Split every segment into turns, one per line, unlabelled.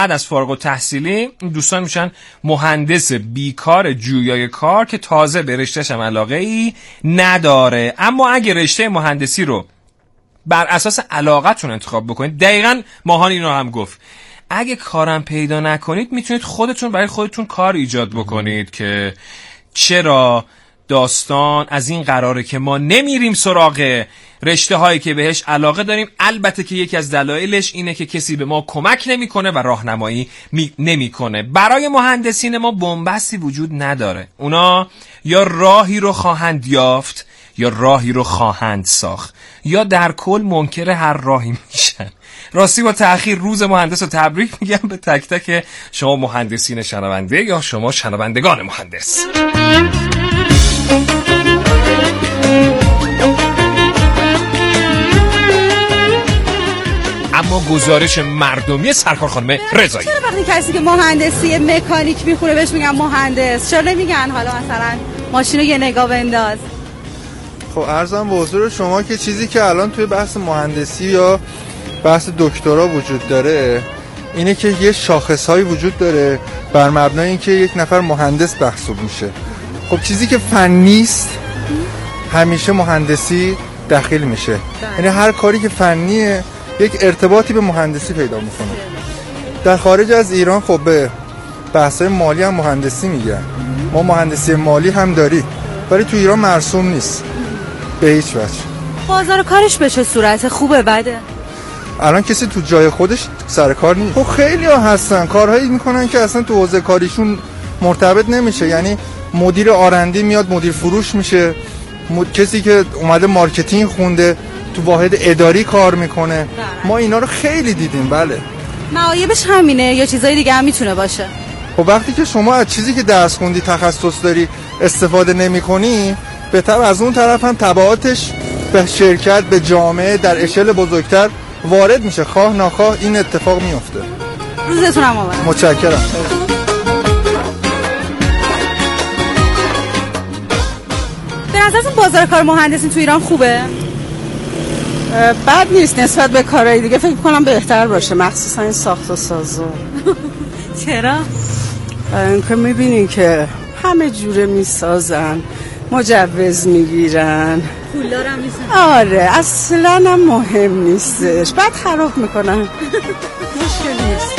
بعد از فارغ التحصیلی این دوستان میشن مهندس بیکار جویای کار که تازه به رشته‌ش هم علاقه‌ای نداره. اما اگه رشته مهندسی رو بر اساس علاقتون انتخاب بکنید، دقیقاً ماهان اینو هم گفت، اگه کارم پیدا نکنید میتونید خودتون برای خودتون کار ایجاد بکنید. که چرا داستان از این قراره که ما نمیریم سراغ رشته هایی که بهش علاقه داریم، البته که یکی از دلایلش اینه که کسی به ما کمک نمیکنه و راهنمایی نمیکنه. برای مهندسین ما بنبستی وجود نداره، اونا یا راهی رو خواهند یافت یا راهی رو خواهند ساخت، یا در کل منکر هر راهی میشن. راستی با تأخیر روز مهندس رو تبریک میگم به تک تک شما مهندسین شنونده یا شما شنوندگان مهندس. اما گزارش مردمی سرکار خانم رضایی.
چرا وقتی کسی که مهندسی مکانیک میخونه بهش میگن مهندس؟ چرا نمیگن حالا مثلا ماشین رو یه نگاه بنداز؟
خب عرضم به حضور شما که چیزی که الان توی بحث مهندسی یا بحث دکترا وجود داره اینه که یه شاخصهایی وجود داره بر مبنای اینکه یک نفر مهندس محسوب میشه. خب چیزی که فنی است همیشه مهندسی داخل میشه، یعنی هر کاری که فنیه یک ارتباطی به مهندسی پیدا میکنه. در خارج از ایران خب به بحث‌های مالی هم مهندسی میگن، ما مهندسی مالی هم داری، ولی تو ایران مرسوم نیست به هیچ وجه.
بازار کارش به چه صورت؟ خوبه بده؟
الان کسی تو جای خودش سر کار نیست. خب خیلی ها هستن کارهایی میکنن که اصلا تو حوزه کاریشون مرتبط نمیشه، یعنی مدیر آرندی میاد مدیر فروش میشه، کسی که اومده مارکتینگ خونده تو واحد اداری کار میکنه. ما اینا رو خیلی دیدیم. بله
معایبش همینه یا چیزای دیگه هم میتونه باشه؟
خب وقتی که شما از چیزی که درس خوندی تخصص داری استفاده نمیکنی، به طب از اون طرف هم تبعاتش به شرکت، به جامعه در اشل بزرگتر وارد میشه، خواه ناخواه این اتفاق میفته.
روزتون هم آمد.
متشکرم.
به نظرتون بازار کار مهندسی تو ایران خوبه؟
بد نیست، نسبت به کارهای دیگه فکر کنم بهتر باشه، مخصوصا این ساخت و سازو.
چرا؟
که میبینین که همه جوره میسازن، مجوز میگیرن،
پولدار هم نیستن.
آره اصلا هم مهم نیستش، بعد خراب میکنن. مشکل نیست.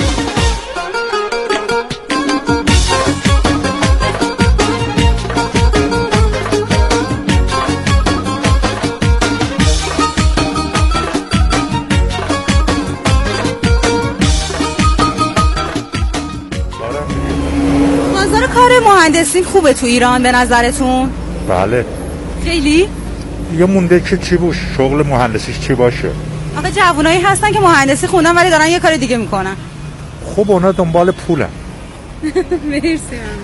بازار کار مهندسی خوبه تو ایران به نظرتون؟
بله.
خیلی؟
یه مونده که چی باشه، شغل مهندسیش چی باشه؟
آخه جوانایی هستن که مهندسی خوندن ولی دارن یه کار دیگه میکنن.
خب اونا دنبال پولن.
مرسی.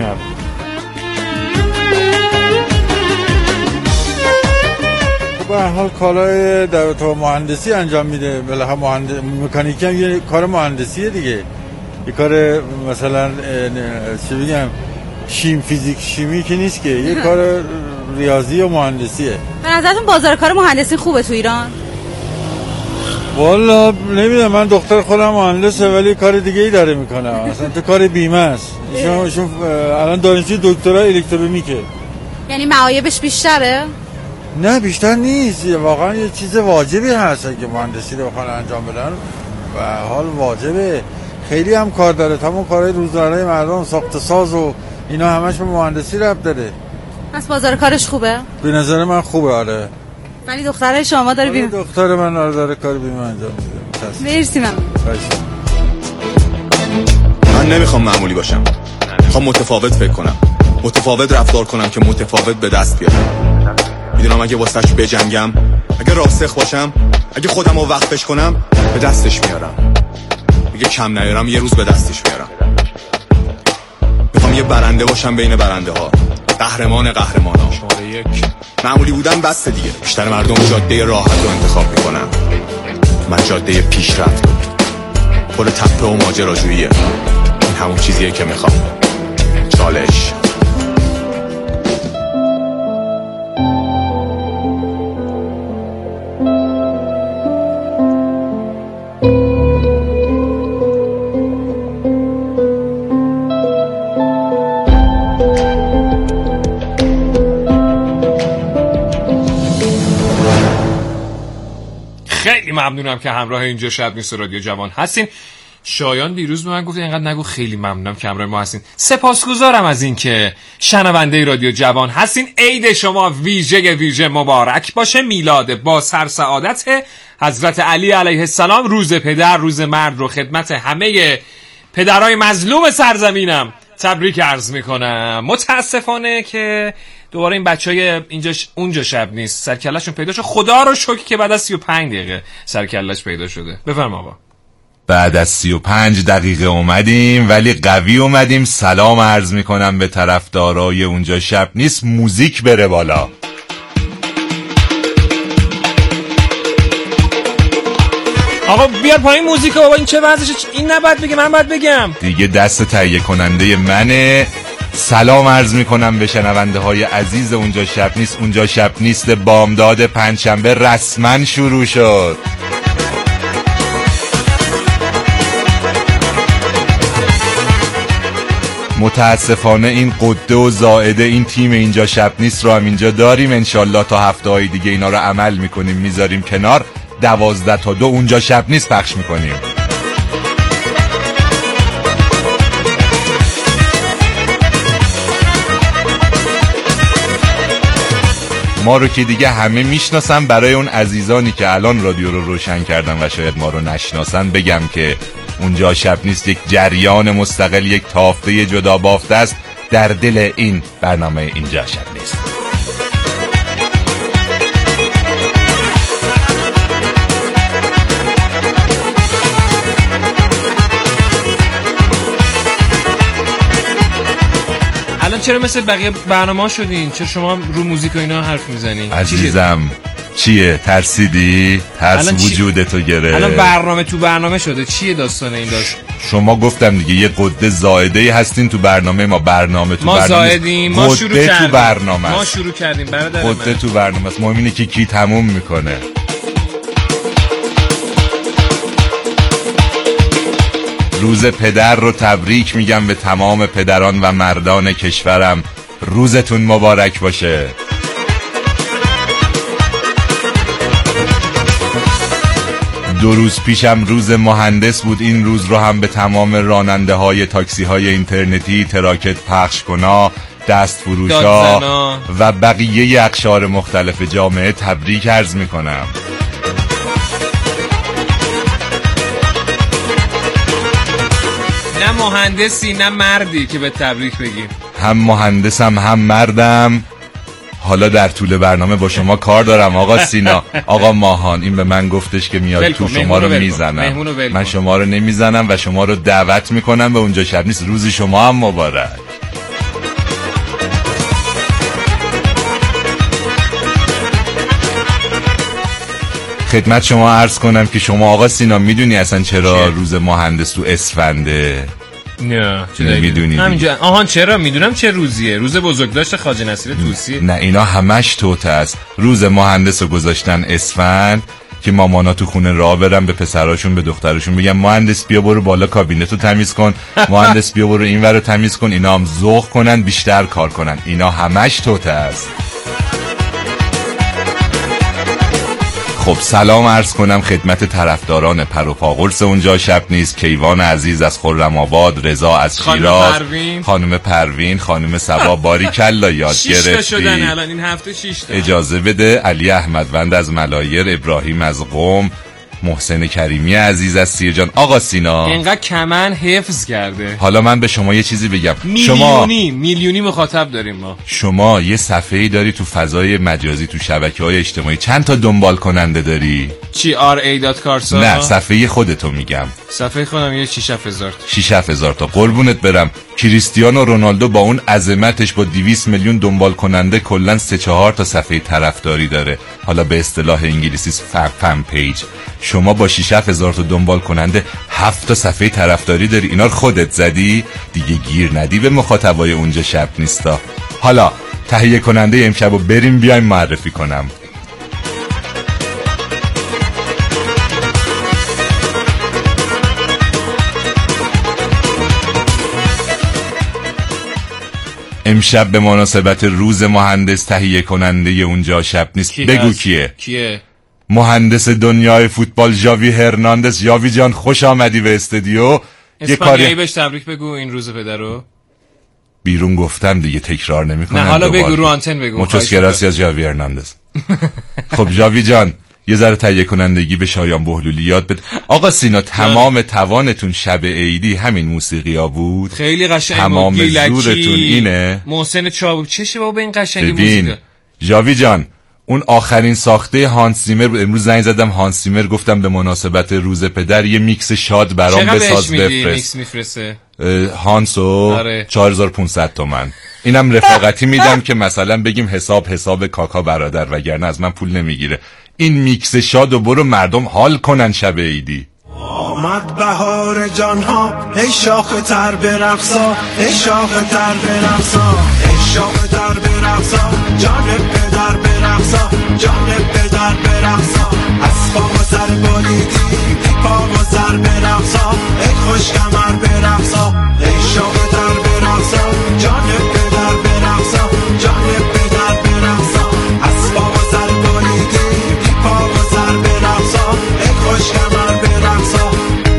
خب به هر حال کارهای در تو مهندسی انجام میده، بالاخره مکانیکی هم یه کار مهندسیه دیگه، یه کار مثلا چی بگم فیزیک شیمی که نیست که، یه کار ریاضی و مهندسیه.
به نظرتون بازار کار مهندسی خوبه تو ایران؟
والا نمیدونم، من دختر خودم مهندسه ولی کار دیگه ای داره میکنه، اصلا تو کار بیمه است. ایشون الان دانشجوی دکترا الکترونیکه.
یعنی معایبش بیشتره؟
نه بیشتر نیست، واقعا یه چیز واجبی هست که مهندسی رو بخوان انجام بدن و حال واجبه. خیلی هم کار داره، تمام کارهای روزمره مردم، ساخت ساز و اینا همش به مهندسی ربط داره.
پس بازار کارش خوبه؟
به نظر من خوبه. آره.
ولی دختره شما داره بیمه؟
دختر من داره کار بیمه انجام میده.
مرسی.
من نمیخوام معمولی باشم، میخوام متفاوت فکر کنم، متفاوت رفتار کنم که متفاوت به دست بیارم. میدونم اگه واسش بجنگم، اگه راسخ باشم، اگه خودم رو وقفش کنم به دستش میارم. اگه کم نیارم یه روز به دستش میارم. میخوام یه برنده باشم بین برنده ها، قهرمان قهرمانا. شماره 1 معمولی بودن بسته دیگه. بیشتر مردم جاده راحت رو انتخاب میکنن، من جاده پیشرفت پر تپه و ماجراجوییه. این همون چیزیه که میخوام. چالش.
ممنونم که همراه اینجا شب نیست رادیو جوان هستین. شایان دیروز به من گفت اینقدر نگو، خیلی ممنونم که همراه ما هستین. سپاسگزارم از این که شنونده رادیو جوان هستین. عید شما ویژه مبارک باشه. میلاد با سرسعادت حضرت علی علیه السلام، روز پدر، روز مرد رو خدمت همه پدرای مظلوم سرزمینم تبریک عرض میکنم. متاسفانه که دوباره این بچهای اونجا شب نیست سرکله‌شون پیدا شد. خدا رو شکر که بعد از 35 دقیقه سرکله‌اش پیدا شده. بفرما آقا.
بعد از 35 دقیقه اومدیم، ولی قوی اومدیم. سلام عرض میکنم به طرفدارای اونجا شب نیست. موزیک بره بالا.
آقا بیار پایین موزیک بابا. این چه وضعشه؟ این نباید بگه، من باید بگم
دیگه. دست تهیه کننده منه. سلام عرض میکنم به شنونده های عزیز اونجا شب نیست. اونجا شب نیست بامداد پنجشنبه رسما شروع شد. متاسفانه این قده و زائده این تیم اینجا شب نیست رو هم اینجا داریم. انشالله تا هفته‌های دیگه اینا رو عمل میکنیم، میذاریم کنار. 12 تا 2 اونجا شب نیست پخش میکنیم. ما رو که دیگه همه میشناسن. برای اون عزیزانی که الان رادیو رو روشن کردن و شاید ما رو نشناسن بگم که اونجا شب نیست یک جریان مستقل، یک تافته جدا بافته است در دل این برنامه اینجا شب نیست.
الان چرا مثل بقیه برنامه شدین؟ چرا شما رو موزیک و اینا حرف میزنین؟
عزیزم چیه؟ ترسیدی؟ ترس وجودتو گره.
الان برنامه تو برنامه شده. چیه داستان این داشت؟
شما گفتم دیگه یه قده زائده‌ای هستین تو برنامه ما. برنامه تو
ما
برنامه
زائدیم. ما شروع کردیم.
تو برنامه
ما شروع کردیم برادر.
قده تو برنامه است. مهم اینه که کی تموم میکنه. روز پدر رو تبریک میگم به تمام پدران و مردان کشورم. روزتون مبارک باشه. دو روز پیشم روز مهندس بود. این روز رو هم به تمام راننده های تاکسی های اینترنتی، تراکت پخش کنا، دست فروشا و بقیه اقشار مختلف جامعه تبریک عرض میکنم.
نه مهندسی نه مردی که به تبریک بگیم.
هم مهندسم هم مردم. حالا در طول برنامه با شما کار دارم. آقا سینا، آقا ماهان، این به من گفتش که میاد تو شما رو میزنم. من شما رو نمیزنم و شما رو دعوت میکنم به اونجا شب نیست. روز شما هم مبارک. خدمت شما عرض کنم که شما آقا سینا میدونی اصلا چرا روز مهندس تو اسفنده؟
نه
میدونی
همینجا. آهان چرا میدونم چه روزیه. روز بزرگداشت خواجه نصیر طوسی.
نه اینا همش توته است. روز مهندس رو گذاشتن اسفند که مامانا تو خونه راه برن به پسراشون به دختراشون بگن مهندس بیا برو بالا کابینتو تمیز کن، مهندس بیا برو اینور رو تمیز کن. اینا هم ذوق کنن بیشتر کار کنن. اینا همش توته است. خب سلام عرض کنم خدمت طرفداران پر و پا قرص اونجا شب نیست. کیوان عزیز از خرم آباد، رضا از شیراز، خانم پروین، خانم صبا. باریکلا یاد گرفتی.
شدن الان این هفته 6 تا.
اجازه بده. علی احمدوند از ملایر، ابراهیم از قم، محسن کریمی عزیز از سیرجان. آقا سینا
اینقدر کمن حفظ کرده.
حالا من به شما یه چیزی بگم.
میلیونی مخاطب داریم ما.
شما یه صفحه‌ای داری تو فضای مجازی، تو شبکه‌های اجتماعی. چند تا دنبال کننده داری؟
چی ra.carsa؟
نه صفحه خودتو میگم.
صفحه خودم یه
6-7 تا. قربونت برم. کریستیانو رونالدو با اون عظمتش با 200 میلیون دنبال کننده کلاً 3-4 تا صفحه طرفداری داره. حالا به اصطلاح انگلیسی فن پیج. شما با 6-7 تا دنبال کننده 7 تا صفحه طرفداری داری. اینا رو خودت زدی دیگه. گیر ندی به مخاطبای اونجا شب نیستا. حالا تهیه کننده امشبو بریم بیایم معرفی کنم. امشب به مناسبت روز مهندس تهیه کننده اونجا شب نیست. بگو کیه؟ مهندس دنیای فوتبال ژاوی هرناندز. ژاوی جان خوش آمدی به استودیو.
اسپانیایی بهش تبریک بگو این روز پدرو.
بیرون گفتم دیگه تکرار نمی‌کنم.
نه حالا بگو رو آنتن بگو.
موچوس گراسیاس ژاوی هرناندز. خب ژاوی جان یه ذره تهیه کنندگی به شایان بهلولی یاد بده. آقا سینا تمام توانتون شب عیدی همین موسیقی‌ها بود؟
خیلی قشنگ.
تمام زورتون اینه؟
محسن چابک چشه بابا این قشنگی
ببین ژاوی جان اون آخرین ساخته هانس زیمر بود. امروز زنگ زدم هانس زیمر گفتم به مناسبت روز پدر یه میکس شاد برام بساز بفرست.
میفرسته
هانسو 4500 تومن. اینم رفاقتی میدم که مثلا بگیم حساب کاکا برادر وگرنه از من پول نمیگیره. این میکس شاد و برو مردم حال کنن شب عیدی.
آمد بهار جانها ای شاخ تر برقصا ای شاخ تر برقصا ای شاخ تر برقصا جان پدر برقصا جان پدر برقصا از پا و سر بالیدی پا و سر برقصا ای خوش کمر برقصا ای شاخ تر برقصا جان پدر برقصا جان پدر برقصا از پا و سر بالیدی پا و سر برقصا ای خوش کمر برقصا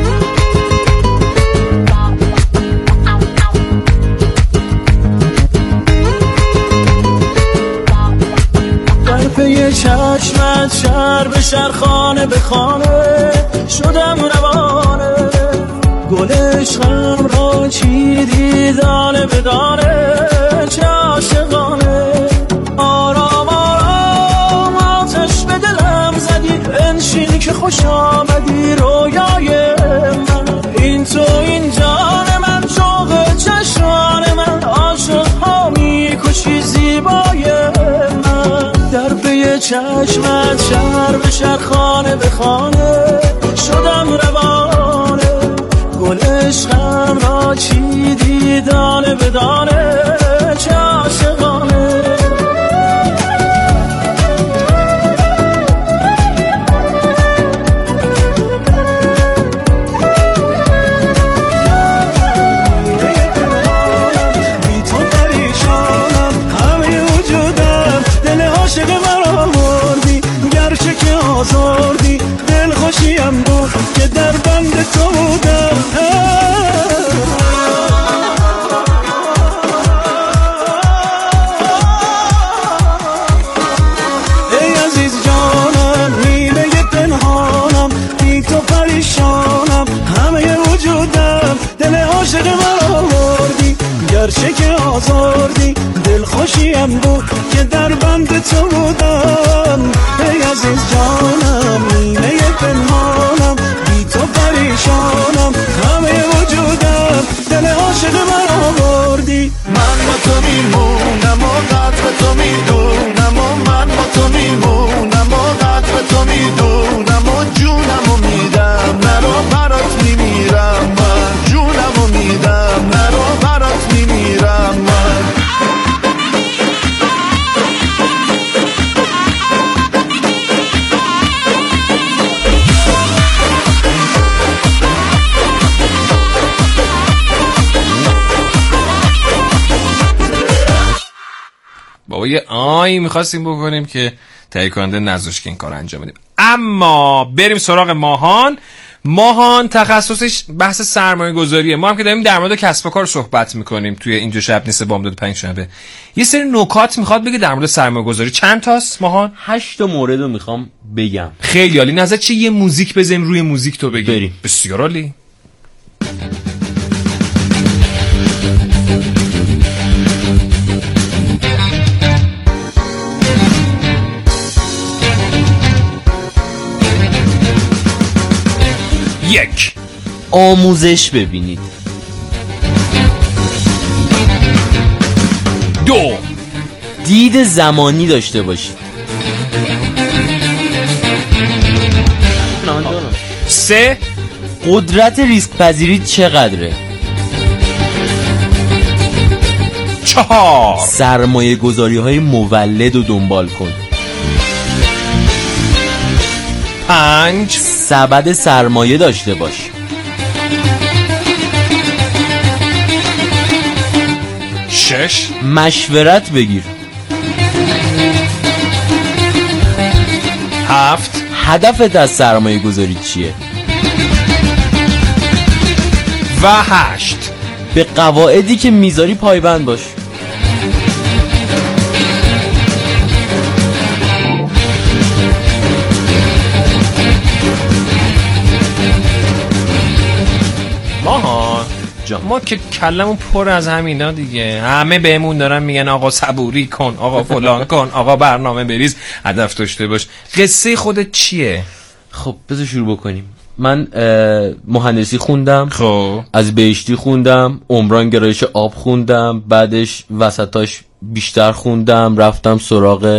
پی چشمت شهر به شهر خانه به خانه شدم روانه گل عشقم را چیدی دانه به دانه چه عاشقانه آرام آرام آتش به دلم زدی بنشین که خوش آمدی رویای من این تو این جان من شوق چشمان من عاشق ها میکشی زیبای من در پی چشمت شهر به شهر خانه به خانه شدم روانه گل عشقم را چیدی دانه به دانه چه عاشقانه بی تو پریشانم همه وجودم دل عاشق مرا مردی گرچه که آزردی دل خوشیم بود که در بند تو بودم ای عزیز جانم نیمه پنهانم بی تو پریشانم همه وجودم دل عاشق مرا مردی گرچه که آزردی دل خوشیم بود که در بند تو بودم ای عزیز جانم نیمه پنهانم بی تو پریشانم همه وجودم دل عاشق مرا مردی من با تو میمونم و قدر تو میدونم و من با تو میمونم و قدر تو میدونم و جونم و میدم نرو برات میمیرم من جونم و میدم نرو برات میمیرم من
بابا یه میخواستیم بکنیم که تهیه کننده نذاشت که این کار انجام بدیم. اما بریم سراغ ماهان تخصصش بحث سرمایه گذاریه. ما هم که داریم در مورد کسب و کار صحبت میکنیم توی اینجا شب نیست بامداد پنجشنبه یه سری نکات میخواد بگه در مورد سرمایه گذاری. چند تاست ماهان؟
8 تا مورد رو میخوام بگم.
خیلی عالی. نظر چه یه موزیک بزنیم روی موزیک تو بگی؟
بریم.
بسیار عالی. یک،
آموزش ببینید.
2،
دید زمانی داشته باشید.
3،
قدرت ریسک پذیری چقدره؟
4،
سرمایه گذاری های مولد رو دنبال کن.
5،
سبد سرمایه داشته باش.
6،
مشورت بگیر.
7،
هدفت از سرمایه گذاری چیه؟
و 8
به قواعدی که میذاری پایبند باش.
ما که کلمون پر از همینا دیگه، همه بهمون دارن میگن آقا صبوری کن، آقا فلان کن، آقا برنامه بریز، هدف داشته باش. قصه خودت چیه؟
خب بذار شروع بکنیم. من مهندسی خوندم،
خب
از بهشتی خوندم، عمران گرایش آب خوندم، بعدش وسطاش بیشتر خوندم، رفتم سراغ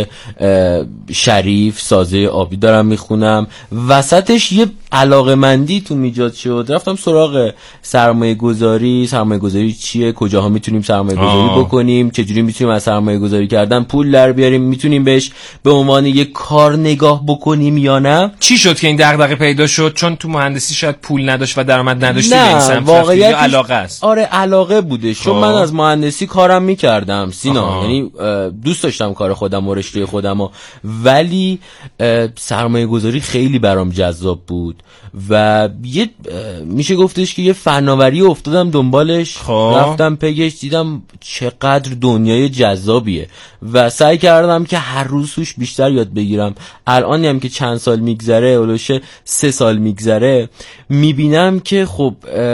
شریف سازه آبی دارم میخونم، وسطش یه علاقه‌مندی تو ایجاد شد، رفتم سراغ سرمایه گذاری چیه، کجاها میتونیم سرمایه گذاری بکنیم، چجوری میتونیم از سرمایه گذاری کردن پول در بیاریم، میتونیم بهش به عنوان یه کار نگاه بکنیم یا نه.
چی شد که این دغدغه پیدا شد؟ چون تو مهندسی شاید پول نداشت و درآمد نداشتی به این سمت رفتی یا علاقه است؟
آره علاقه بوده، چون من از مهندسی کارم میکردم سینا، یعنی دوست داشتم کار خودم و رشته خودم ولی سرمایه گذاری خیلی برام جذاب بود و یه میشه گفتش که یه فناوری افتادم دنبالش، رفتم پیش، دیدم چقدر دنیای جذابیه و سعی کردم که هر روز توش بیشتر یاد بگیرم. الانی هم که چند سال میگذره، اولوشه 3 سال میگذره، میبینم که خب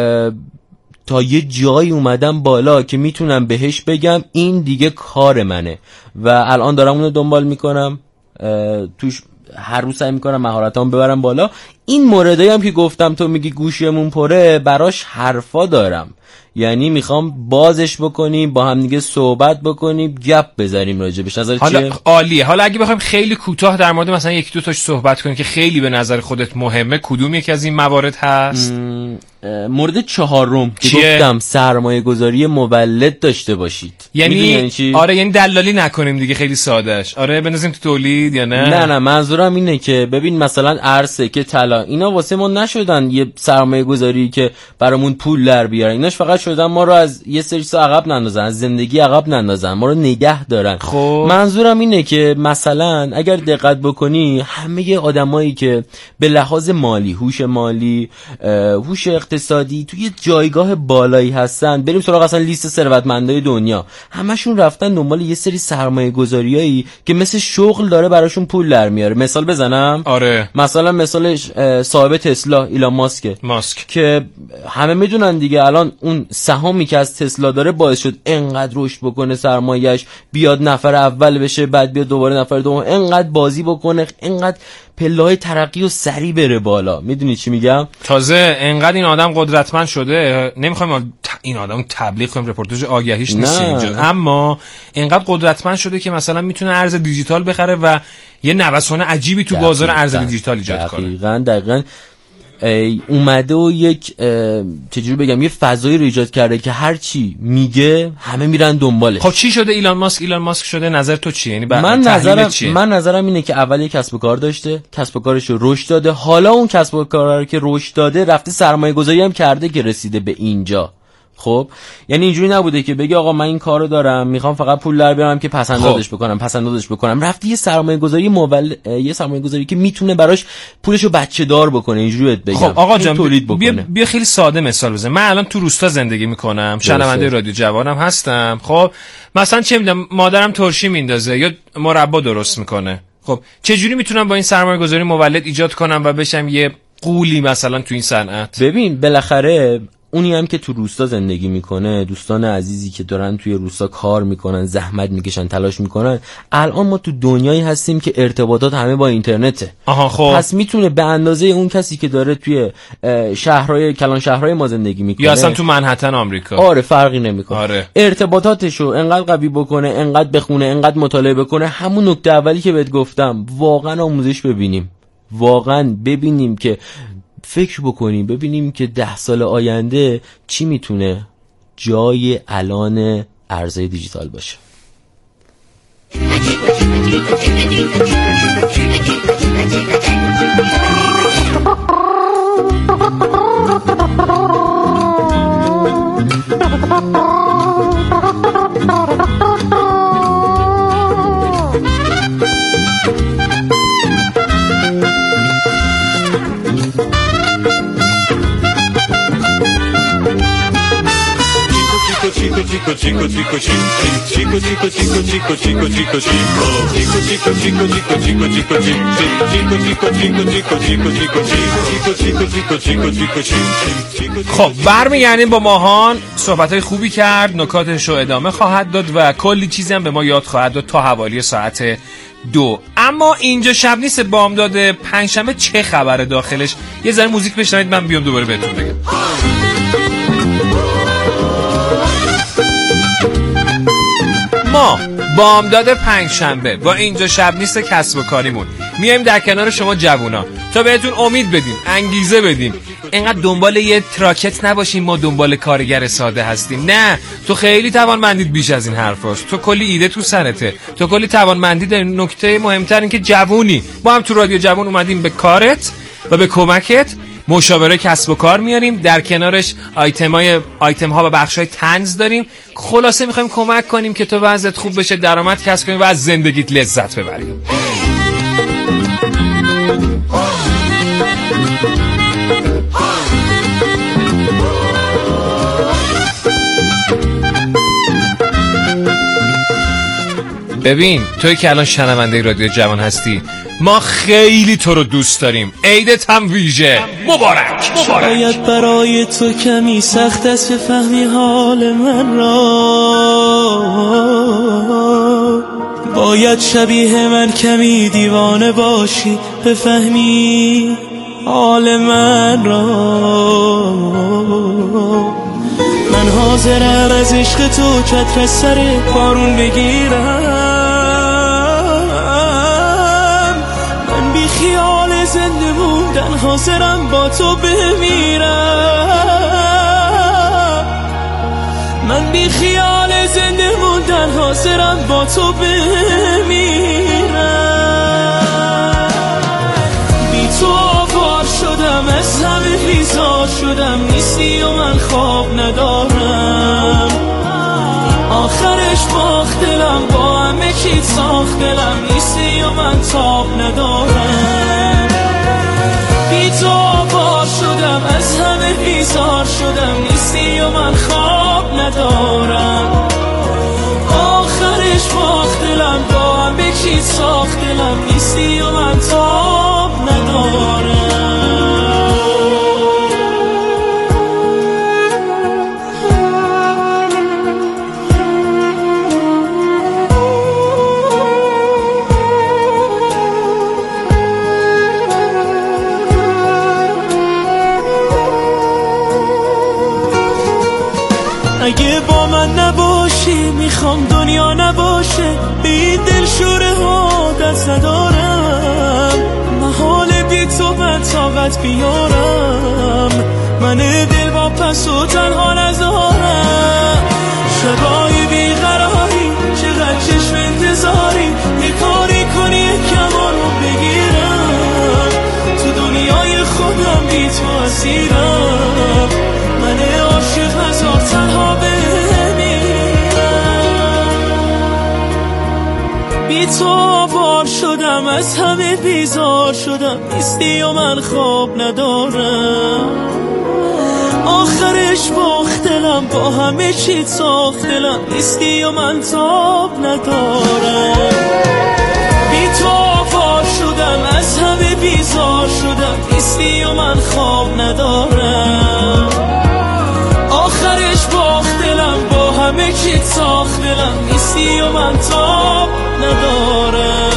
تا یه جایی اومدم بالا که میتونم بهش بگم این دیگه کار منه و الان دارم اونو دنبال میکنم، توش هر روز سعی میکنم مهارتام ببرم بالا. این موردایی هم که گفتم تو میگی گوشیمون پره، براش حرفا دارم، یعنی میخوام بازش بکنیم، با هم دیگه صحبت بکنیم، گپ بزنیم راجبش. نظر چیه؟
عالیه. حالا اگه بخوایم خیلی کوتاه در مورد مثلا 1-2 تاش صحبت کنیم که خیلی به نظر خودت مهمه، کدوم یکی از این موارد هست؟
مورد 4 که گفتم سرمایه گذاری مولد داشته باشید.
یعنی چی؟ آره، یعنی دلالی نکنیم دیگه، خیلی سادهش. آره بنازیم تو تولید یا نه؟
نه منظورم اینه که ببین مثلا ارسه که طلا، اینا واسه ما نشدن یه سرمایه گذاری که برامون پول در بیارن، ایناش فقط شدن ما رو از یه سری سا عقب نندازن، از زندگی عقب نندازن، ما رو نگه دارن.
خب
منظورم اینه که مثلا اگر دقت بکنی همه آدمایی که به لحاظ مالی، هوش مالی، هوش اقتصادی توی جایگاه بالایی هستن، بریم سراغ اصلا لیست ثروتمندای دنیا، همشون رفتن دنبال یه سری سرمایه گذاریایی که مثل شغل داره براشون پول در میاره. مثال بزنم؟
آره،
مثلا مثالش صاحب تسلا ایلان ماسک که همه میدونن دیگه، الان اون سهامی که از تسلا داره باعث شد انقدر رشد بکنه، سرمایه‌اش بیاد نفر اول بشه، بعد بیاد دوباره نفر دوم، انقدر بازی بکنه، انقدر پله‌های ترقی و سریع بره بالا. میدونی چی میگم؟
تازه انقدر این آدم قدرتمند شده، نمیخوایم این آدم تبلیغ کنیم، رپورتاج آگهیش نیست اینجا، اما انقدر قدرتمند شده که مثلا میتونه ارز دیجیتال بخره و یه نوسان عجیبی تو بازار ارز دیجیتال ایجاد کنه.
دقیقاً اومده و یک چجوری بگم، یه فضایی رو ایجاد کرده که هر چی میگه همه میرن دنبالش.
خب چی شده ایلان ماسک شده؟ نظر تو چیه؟ یعنی
من نظرم اینه که اول یک کسب و کار داشته، کسب و کارش رو رشد داده، حالا اون کسب و کار رو که رشد داده رفته سرمایه گذاری هم کرده که رسیده به اینجا. خب یعنی اینجوری نبوده که بگی آقا من این کارو دارم، میخوام فقط پول در بیارم که پسندازش بکنم. رفتی یه سرمایه گذاری یه سرمایه گذاری که میتونه براش پولشو بچه دار بکنه، اینجوری بهت بگم.
خب آقا جان بیا خیلی ساده مثال بزن. من الان تو روستا زندگی میکنم، شنونده رادیو جوانم هستم. خب مثلا چه میدونم مادرم ترشی میندازه یا مربا درست میکنه. خب چه جوری میتونم با این سرمایه گذاری مولد ایجاد کنم و بشم یه قولی مثلا تو این صنعت؟
ببین بالاخره اونی هم که تو روستا زندگی میکنه، دوستان عزیزی که دارن توی روستا کار میکنن، زحمت میکشن، تلاش میکنن، الان ما تو دنیایی هستیم که ارتباطات همه با اینترنته.
خب
پس میتونه به اندازه اون کسی که داره توی شهرهای کلان شهرهای ما زندگی میکنه
یا اصلا تو منهتن آمریکا،
آره فرقی نمیکنه،
آره.
ارتباطاتشو انقدر قوی بکنه، انقدر بخونه، انقدر مطالعه بکنه، همون نکته اولی که بهت گفتم، واقعا آموزش ببینیم، واقعا ببینیم که فکر بکنیم، ببینیم که 10 سال آینده چی میتونه جای الان ارزهای دیجیتال باشه.
خب برمیگردیم با ماهان. صحبت‌های خوبی کرد، نکاتش رو ادامه خواهد داد و کلی چیزی هم به ما یاد خواهد داد تا حوالی ساعت 2. اما اینجا شب نیست بامداد پنجشنبه چه خبره داخلش؟ یه ذره موزیک بشنوید من بیام دوباره بهتون بگم. ما بامداد پنجشنبه با اینجا شب نیست کسب و کاریمون میایم در کنار شما جوونا تا بهتون امید بدیم، انگیزه بدیم. اینقدر دنبال یه تراکت نباشیم ما دنبال کارگر ساده هستیم. نه، تو خیلی توانمندید بیش از این حرفاست. تو کلی ایده تو سرته، تو کلی توانمندی داری. نکته مهمتر این که جوونی. ما هم تو رادیو جوون اومدیم به کارت و به کمکت مشاوره کسب و کار میاریم، در کنارش آیتم ها و بخش های طنز داریم. خلاصه میخوایم کمک کنیم که تو وضعیت خوب بشه، درآمد کسب کنی و از زندگیت لذت ببری. ببین توی که الان شنونده رادیو جوان هستی، ما خیلی تو رو دوست داریم. عیدت هم ویژه مبارک.
شاید برای تو کمی سخت است بفهمی حال من را، باید شبیه من کمی دیوانه باشی بفهمی حال من را. من حاضرم از عشق تو چتر سر بارون بگیرم، من بی خیال زنده موندن حاضرم با تو بمیرم، من بی خیال زنده موندن حاضرم با تو بمیرم. بی تو آوار شدم، از همه بیزار شدم، نیستی و من خواب ندارم. آخرش باخت دلم، با همه چیز ساخت دلم، نیستی و من تاب ندارم. بی تو آوار شدم، از همه بیزار شدم، نیستی و من خواب ندارم. آخرش باخت دلم، با همه چیز ساخت دلم، نیستی و من تاب ندارم. اگه با من نباشی میخوام دنیا نباشه، به این دلشوره ها دست ندارم. محال بی تو من طاقت بیارم، من دل با پس و تنها نذارم. شبای بیقراری چقدر چشم انتظاری، یه کاری کنی یه کمانو بگیرم. تو دنیای خودم بی تو اسیرم، من عاشق هزار تنها بمیرم. بی تو آوار شدم، از همه بیزار شدم، نیستی و من خواب ندارم. آخرش باخت دلم، با همه چیز ساخت دلم، نیستی و من تاب ندارم. بی تو آوار شدم، از همه بیزار شدم، نیستی و من خواب ندارم. آخرش باخت دلم، با همه چیز ساخت دلم، نیستی و من تاب ندارم.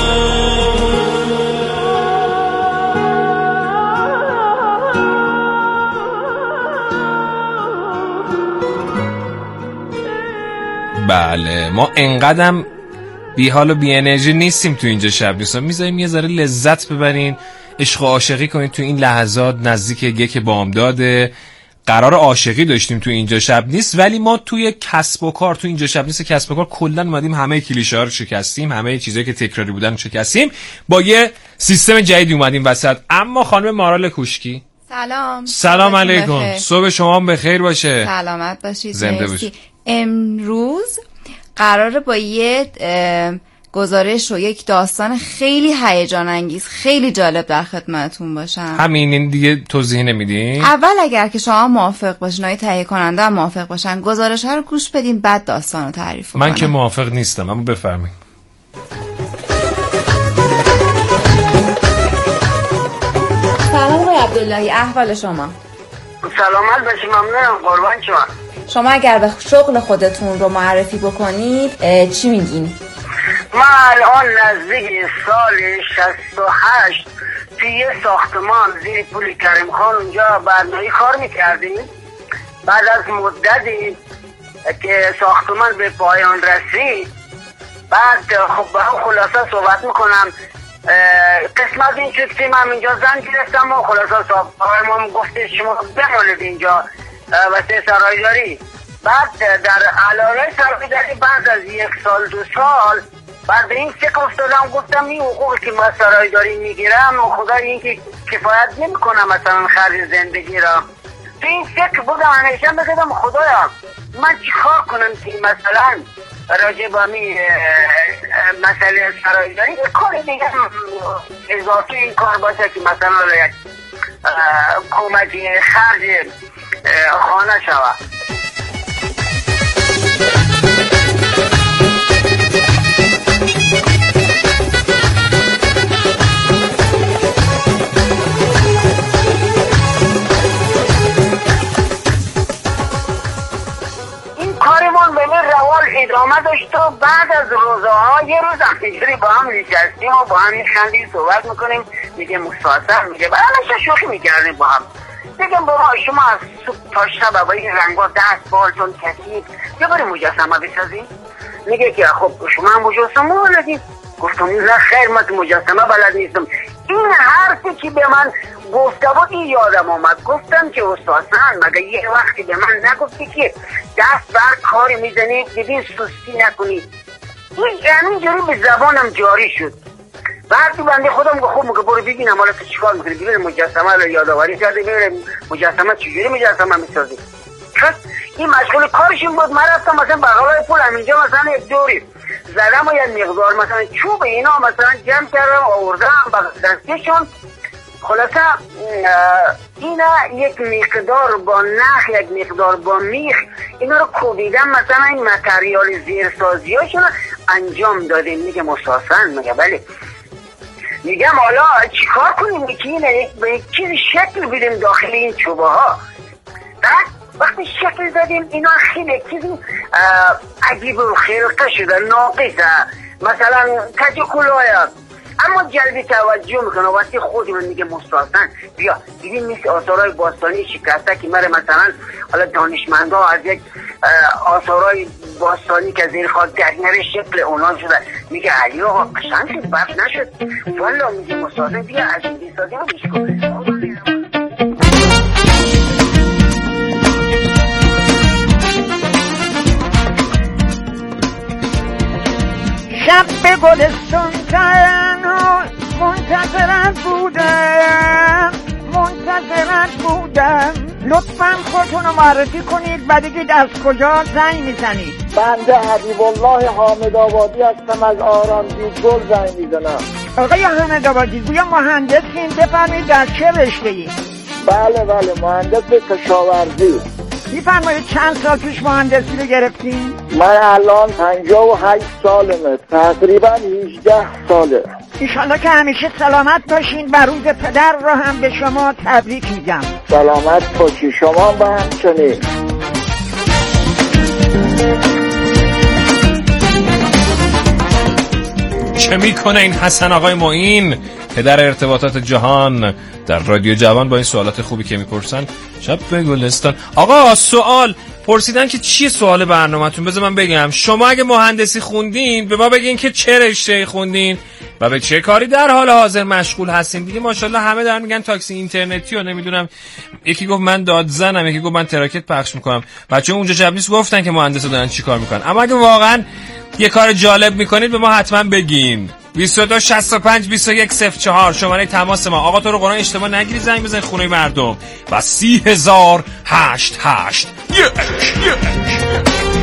بله ما انقدرم بی حال و بی انرژی نیستیم تو اینجا شب نیستم، میذاریم یه ذره لذت ببرین، عشق و عاشقی کنید تو این لحظات نزدیک یک بامداده. قرار عاشقی داشتیم تو اینجا شب نیست، ولی ما توی کسب و کار، تو اینجا شب نیست کسب و کار کلا اومدیم همه کلیشه ها رو شکستیم، همه چیزایی که تکراری بودن رو شکستیم، با یه سیستم جدیدی اومدیم وسط. اما خانم مارال کوشکی سلام علیکم، صبح شما هم بخیر باشه،
سلامت باشید،
زنده باشید.
امروز قراره با یه گزارش رو یک داستان خیلی هیجان انگیز خیلی جالب در خدمتتون باشم.
همین، این دیگه توضیح نمیدین؟
اول اگر که شما موافق باشین، های تهیه کننده هم موافق باشن، گزارش ها رو گوش بدیم بعد داستان رو تعریف کنم.
من که موافق نیستم، اما بفرمایید.
سلام آقای عبداللهی، احوال شما؟
سلامت باشی، ممنونم، قربان شما.
شما اگر به شغل خودتون رو معرفی بکنید چی میگین؟
ما الان نزدیک سال 68 توی یه ساختمان زیر پل کریم خان اونجا برنامه‌ای کار میکردیم. بعد از مدتی که ساختمان به پایان رسید، بعد خب با هم خلاصه صحبت میکنم، قسمت این شد که من اینجا زن گرفتم و خلاصه صاحب ما گفته شما بمانید اینجا واسه سرایداری. بعد در علایه سرایداری بعد از 1 سال 2 سال بعد این فکر افتادم، گفتم این حقوقی که ما سرایداری میگیرم خدا این که کفایت نمیکنم مثلا خرج زندگی را. تو این فکر بودم همیشه، بگم خدایا من چی کار کنم که مثلا راجع با می مسئله سرایداری یک کار دیگه اضافه این کار باشه که مثلا یک کمکی خرج خانه شود. کارمون به این روال ادامه داشت و بعد از روزها یه روز همینجوری با هم نشستیم و با هم میخندیم صحبت میکنیم، میگه مستحسن، میگه بعدش شوخی میکردیم با هم، میگم بابا شما از صبح تا شب با این رنگا دست بالتون کثیف یه باری مجسمه بسازیم. میگه که خب شما هم مجسمه بلدید؟ گفتم نه خیر، من مجسمه بلد نیستم. این حرفی که به من گفته بود این یادم آمد. گفتم که استادان مگه یه وقتی به من نگفتی که دست بر کاری میزنی ببین سستی نکنی؟ این همینجوری به زبانم جاری شد. وقتی بنده خودم گفتم خب برو ببینم حالا تو چیکار میکنی، ببین مجسمه رو یادآوری کرده، ببین مجسمه چجوری مجسمه میسازی. این مشغول کارشون بود. من رفتم مثلا بغلای پول همینجا مثلا یک دوری زدم و یک مقدار مثلا چوب اینا مثلا جمع کردم آوردم دستشون. خلاصه اینا یک مقدار با نخ یک مقدار با میخ اینا رو کوبیدم، مثلا این متریال زیرسازی هاشون انجام دادیم. میگه مساسن، میگه بله. میگم حالا چیکار کنیم که اینه به یک چیز شکل بدیم داخل این چوبه ها. بعد وقتی شکل دادیم اینا خیلی چیزی عجیب و خلقه شده، ناقصه، مثلا تجکلای، اما جلبی توجه میکنه. وقتی خودمون میگه مستحسن بیا ببین مثل آثارهای باستانی شکسته که مره مثلا حالا دانشمندا از یک آثارهای باستانی که زیر خاک درنر شکل اونا شده، میگه علی آقا قشنگ شد بس نشد والا. میگه مستحسن بیا عجیبی سازی رو بیش کن.
شب به گلستان تنها منتظرت بودم لطفاً خودتون رو معرفی کنید و بگید از کجا زنگ میزنید.
بنده حبیب الله حامد آبادی هستم، از آرامگیر گل زنگ میزنم.
آقای حامد آبادی گویا مهندسین، بفرمایید در چه رشته‌ای؟
بله مهندس کشاورزی.
میفرمایید چند سال پیش مهندسی رو گرفتین؟
من الان 58 سالمه، تقریبا 18 ساله.
ایشالله که همیشه سلامت باشین و روز پدر رو هم به شما تبریک میگم.
سلامت باشی شما با همچنین.
چه میکنه این حسن آقای معین، پدر ارتباطات جهان، در رادیو جوان با این سوالات خوبی که میپرسن؟ شب به گلستان. آقا سوال پرسیدن که چیه سوال برنامه‌تون؟ بذار من بگم. شما اگه مهندسی خوندین به ما بگین که چه رشته خوندین و به چه کاری در حال حاضر مشغول هستین. دیگه ماشاءالله همه دارن میگن تاکسی اینترنتی و نمیدونم، یکی گفت من دادزنم، یکی گفت من تراکت پخش میکنم. بچه‌ها اونجا شب نیست گفتن که مهندسا دارن چیکار میکنن. اما اگه واقعا یه کار جالب میکنید به ما حتما بگین. 22 65 21 04 شماره تماس ما. آقا تو رو قرآن اشتباه نگیری، زنگ بزن خونه مردم و 30088 یک